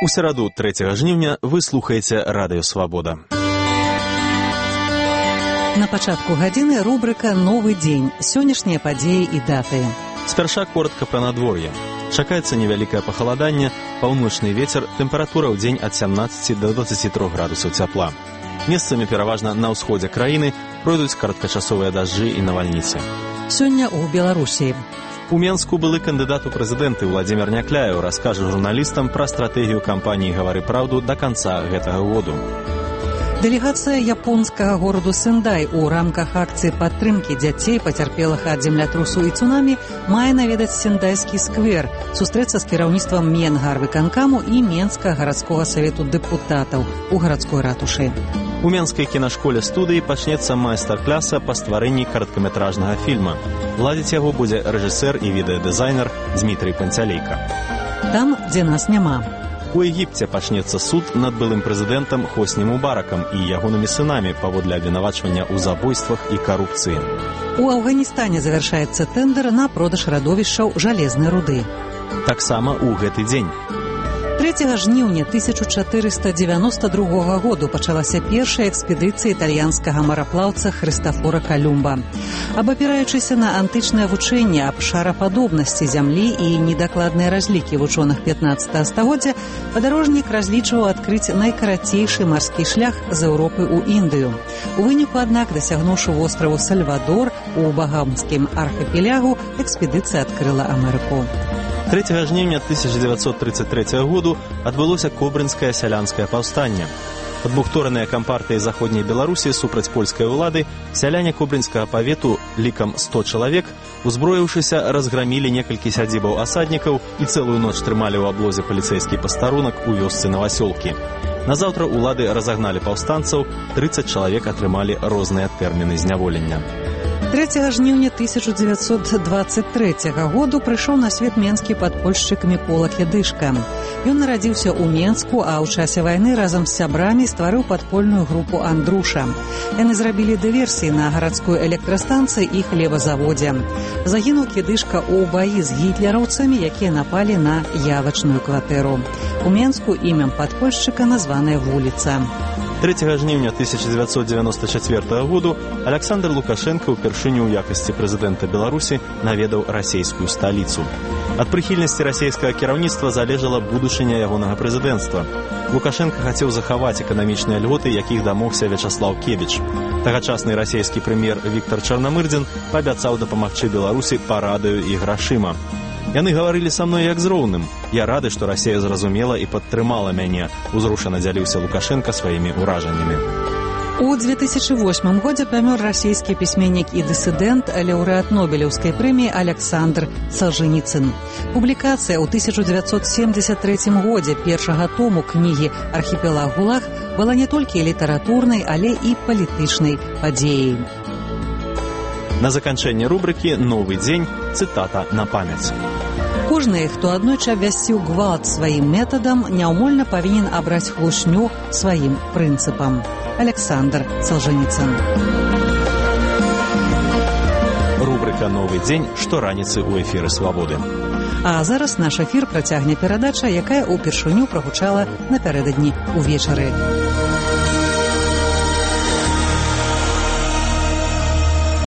У сераду 3 жніўня вы слухаеце Радыё Свабода. На пачатку гадзіны рубрика «Новы дзень», сённяшнія падзеі і даты. Спярша коротка пра надвор'е. Чакаецца невялікае пахаладанне, паўночны вецер, тэмпература ў дзень ад 17 до 23 градусаў цяпла. Месцамі пераважна на ўсходзе краіны пройдуць кароткачасовыя дажджы і навальніцы. Сёння ў Беларусі. У Менску былы кандыдат у прэзідэнты Владзімір Някляеў раскажа журналістам пра стратэгію кампаніі «Гавары праўду» да канца гэтага году. Дэлегацыя японскага гораду Сендай у рамках акцыі падтрымкі дзяцей, пацярпелых ад землятрусу і цунамі, мае наведаць Сендайскі сквер, сустрэцца з кіраўніцтвам Менгарвыканкаму і Менскага гарадскога савету дэпутатаў у гарадской ратушы. У Менскай кінашколе студыі пачнецца майстар-класа па стварэнні кароткаметражнага фільма. Ладзіць яго будзе рэжысэр і відэадызайнер Дмітрый Панцялейка. Там, дзе нас няма. У Егіпце пачнецца суд над былым прэзідэнтам Хосні Мубаракам і ягонымі сынамі паводле абвінавачвання ў забойствах і карупцыі. У Афганістане завяршаецца тэндэр на продаж радовішчаў жалезнай руды. Таксама ў гэты дзень. 3 жніўня 1492 году пачалася першая экспедыцыя італьянскага мараплаўца Хрыстафора Калюмба. Абапіраючыся на антычнае вучэнне аб шарападобнасці зямлі і недакладныя разлікі вучоных 15 стагоддзя, падарожнік разлічваў адкрыць найкарацейшы марскі шлях з Еўропы ў Індыю. У выніку, аднак, дасягнуўшы востраву Сальвадор у Багамскім архіпелягу, экспедыцыя адкрыла Амерыку. 3 жніўня 1933 году адбылося Кобрынскае сялянскае паўстанне. Адбухтораныя кампартыяй заходняй Беларусі супраць польскай улады, сяляне Кобрынскага павету лікам 100 чалавек, узброіўшыся, разграмілі некалькі сядзібаў асаднікаў і цэлую ноч трымалі ў аблозе паліцэйскі пастарунак у вёсцы Навасёлкі. Назаўтра улады разагналі паўстанцаў, 30 чалавек атрымалі розныя тэрміны зняволення. 3 жніўня 1923 году прыйшоў на свет менскі падпольшчык Мікола Кедышка. Ён нарадзіўся ў Менску, а ў часе вайны разам з сябрамі стварыў падпольную групу «Андруша». Яны зрабілі дыверсіі на гарадской электрастанцыі і хлебазаводзе. Загінуў Кедышка ў баі з гітлераўцамі, якія напалі на явачную кватэру. У Менску імем падпольшчыка названая вуліца. 3 жніўня 1994 году Александр Лукашенко ўпершыню ў якасці прэзідэнта Беларусі наведаў расійскую сталіцу. Ад прыхільнасці расійскага кіраўніцтва залежала будучыня ягонага прэзідэнцтва. Лукашенко хацеў захаваць эканамічныя льготы, якіх дамогся Вячаслаў Кебіч. Тагачасны расійскі прэм'ер Віктор Чарнамырдзін паабяцаў дапамагчы Беларусі парадаю і грашыма. Яны гаварылі са мной як з роўным. Я рады, што Расія зразумела і падтрымала мяне, узрушана дзяліўся Лукашенко сваімі ўражаннямі. У 2008 годзе памёр расійскі пісьменнік і дысідэнт, лаўрэат Нобелеўскай прэміі Александр Солженіцын. Публікацыя ў 1973 годзе першага тому кнігі «Архіпелаг ГУЛАГ» была не толькі літаратурнай, але і палітычнай падзеяй. На заканчэнне рубрыкі «Новы дзень» цытата на памяць. Кожны, хто аднойчы абвясціў гвалт сваім метадам, няўмольна павінен абраць хлусню сваім прынцыпам. Александр Солженіцын. Рубрыка «Новы дзень» штораніцы ў эфіры «Свабоды». А зараз наш эфір працягне перадача, якая ўпершыню прагучала напярэдадні ўвечары.